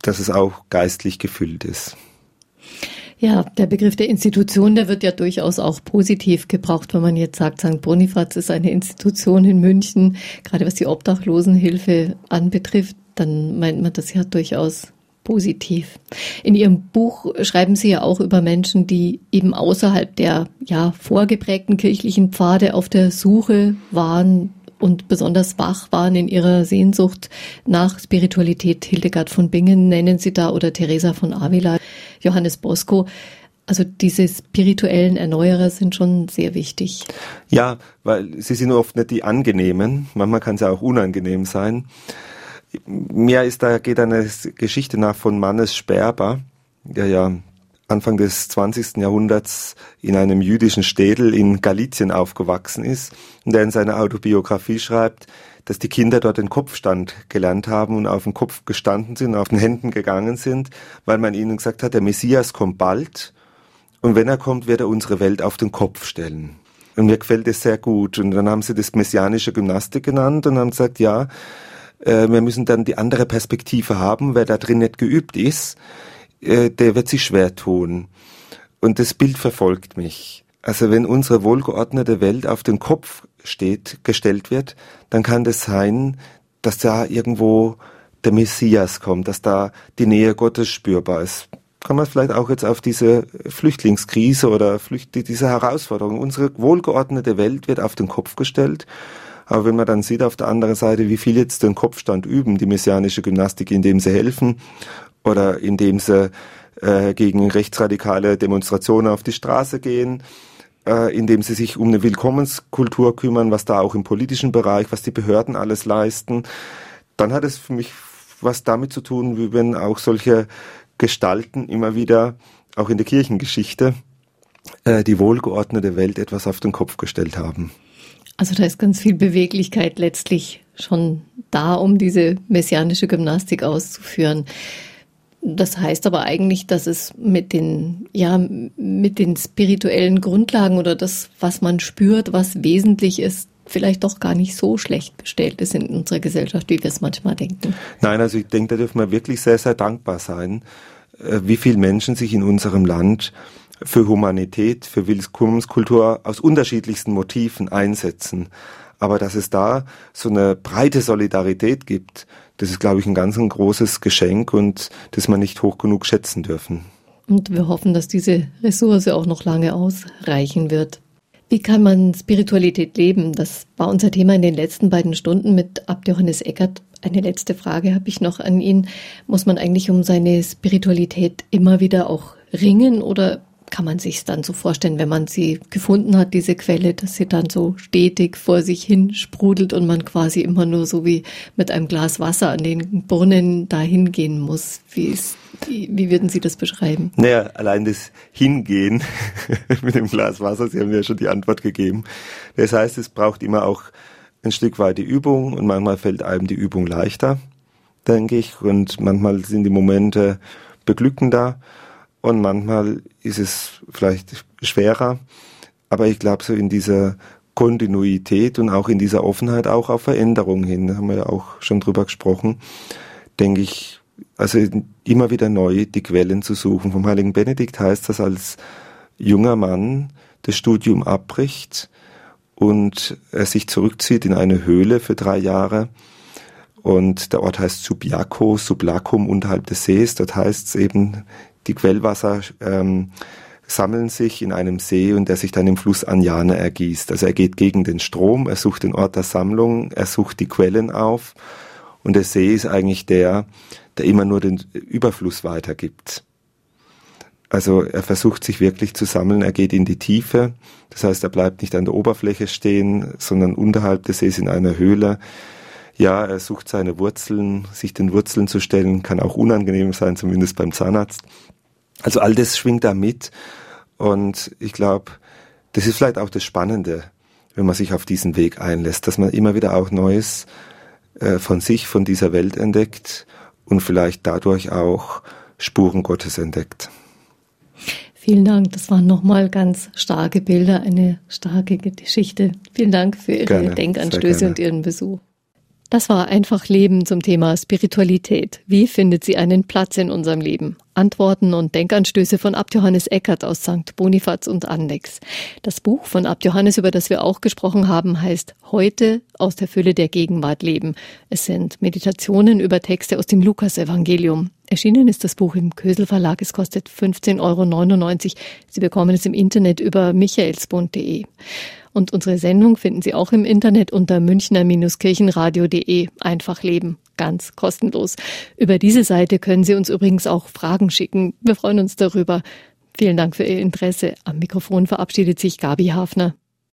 dass es auch geistlich gefüllt ist. Ja, der Begriff der Institution, der wird ja durchaus auch positiv gebraucht, wenn man jetzt sagt, Sankt Bonifaz ist eine Institution in München, gerade was die Obdachlosenhilfe anbetrifft, dann meint man das ja durchaus positiv. In Ihrem Buch schreiben Sie ja auch über Menschen, die eben außerhalb der ja vorgeprägten kirchlichen Pfade auf der Suche waren und besonders wach waren in ihrer Sehnsucht nach Spiritualität. Hildegard von Bingen nennen Sie da oder Teresa von Avila, Johannes Bosco. Also diese spirituellen Erneuerer sind schon sehr wichtig. Ja, weil sie sind oft nicht die angenehmen, manchmal kann es ja auch unangenehm sein. Mir ist da geht eine Geschichte nach von Mannes Sperber, der ja Anfang des zwanzigsten Jahrhunderts in einem jüdischen Städel in Galizien aufgewachsen ist und der in seiner Autobiografie schreibt, dass die Kinder dort den Kopfstand gelernt haben und auf dem Kopf gestanden sind, auf den Händen gegangen sind, weil man ihnen gesagt hat, der Messias kommt bald und wenn er kommt, wird er unsere Welt auf den Kopf stellen. Und mir gefällt es sehr gut. Und dann haben sie das messianische Gymnastik genannt und haben gesagt, ja, äh, wir müssen dann die andere Perspektive haben, wer da drin nicht geübt ist, der wird sich schwer tun. Und das Bild verfolgt mich. Also wenn unsere wohlgeordnete Welt auf den Kopf steht, gestellt wird, dann kann das sein, dass da irgendwo der Messias kommt, dass da die Nähe Gottes spürbar ist. Kann man vielleicht auch jetzt auf diese Flüchtlingskrise oder diese Herausforderung. Unsere wohlgeordnete Welt wird auf den Kopf gestellt. Aber wenn man dann sieht auf der anderen Seite, wie viel jetzt den Kopfstand üben, die messianische Gymnastik, indem sie helfen, oder indem sie äh, gegen rechtsradikale Demonstrationen auf die Straße gehen, äh, indem sie sich um eine Willkommenskultur kümmern, was da auch im politischen Bereich, was die Behörden alles leisten, dann hat es für mich was damit zu tun, wie wenn auch solche Gestalten immer wieder, auch in der Kirchengeschichte, äh, die wohlgeordnete Welt etwas auf den Kopf gestellt haben. Also da ist ganz viel Beweglichkeit letztlich schon da, um diese messianische Gymnastik auszuführen. Das heißt aber eigentlich, dass es mit den, ja, mit den spirituellen Grundlagen oder das, was man spürt, was wesentlich ist, vielleicht doch gar nicht so schlecht bestellt ist in unserer Gesellschaft, wie wir es manchmal denken. Nein, also ich denke, da dürfen wir wirklich sehr, sehr dankbar sein, wie viele Menschen sich in unserem Land für Humanität, für Willkommenskultur aus unterschiedlichsten Motiven einsetzen. Aber dass es da so eine breite Solidarität gibt, das ist, glaube ich, ein ganz ein großes Geschenk und das wir nicht hoch genug schätzen dürfen. Und wir hoffen, dass diese Ressource auch noch lange ausreichen wird. Wie kann man Spiritualität leben? Das war unser Thema in den letzten beiden Stunden mit Abt Johannes Eckert. Eine letzte Frage habe ich noch an ihn. Muss man eigentlich um seine Spiritualität immer wieder auch ringen oder kann man sich es dann so vorstellen, wenn man sie gefunden hat, diese Quelle, dass sie dann so stetig vor sich hin sprudelt und man quasi immer nur so wie mit einem Glas Wasser an den Brunnen dahin gehen muss? Wie, ist, wie, wie würden Sie das beschreiben? Naja, allein das Hingehen mit dem Glas Wasser, Sie haben ja schon die Antwort gegeben. Das heißt, es braucht immer auch ein Stück weit die Übung und manchmal fällt einem die Übung leichter, denke ich, und manchmal sind die Momente beglückender. Und manchmal ist es vielleicht schwerer, aber ich glaube so in dieser Kontinuität und auch in dieser Offenheit auch auf Veränderung hin, da haben wir ja auch schon drüber gesprochen, denke ich, also immer wieder neu die Quellen zu suchen. Vom heiligen Benedikt heißt das, als junger Mann das Studium abbricht und er sich zurückzieht in eine Höhle für drei Jahre. Und der Ort heißt Subiaco, Sublacum, unterhalb des Sees. Dort heißt es eben, die Quellwasser ähm, sammeln sich in einem See und der sich dann im Fluss Anjane ergießt. Also er geht gegen den Strom, er sucht den Ort der Sammlung, er sucht die Quellen auf und der See ist eigentlich der, der immer nur den Überfluss weitergibt. Also er versucht sich wirklich zu sammeln, er geht in die Tiefe, das heißt er bleibt nicht an der Oberfläche stehen, sondern unterhalb des Sees in einer Höhle. Ja, er sucht seine Wurzeln, sich den Wurzeln zu stellen, kann auch unangenehm sein, zumindest beim Zahnarzt. Also all das schwingt da mit und ich glaube, das ist vielleicht auch das Spannende, wenn man sich auf diesen Weg einlässt, dass man immer wieder auch Neues äh, von sich, von dieser Welt entdeckt und vielleicht dadurch auch Spuren Gottes entdeckt. Vielen Dank, das waren nochmal ganz starke Bilder, eine starke Geschichte. Vielen Dank für Ihre gerne, Denkanstöße und Ihren Besuch. Das war Einfach Leben zum Thema Spiritualität. Wie findet sie einen Platz in unserem Leben? Antworten und Denkanstöße von Abt Johannes Eckert aus Sankt Bonifaz und Andechs. Das Buch von Abt Johannes, über das wir auch gesprochen haben, heißt Heute aus der Fülle der Gegenwart leben. Es sind Meditationen über Texte aus dem Lukasevangelium. Erschienen ist das Buch im Kösel Verlag. Es kostet fünfzehn Euro neunundneunzig. Sie bekommen es im Internet über michaelsbund punkt de. Und unsere Sendung finden Sie auch im Internet unter münchner kirchenradio punkt de. Einfach leben, ganz kostenlos. Über diese Seite können Sie uns übrigens auch Fragen schicken. Wir freuen uns darüber. Vielen Dank für Ihr Interesse. Am Mikrofon verabschiedet sich Gabi Hafner.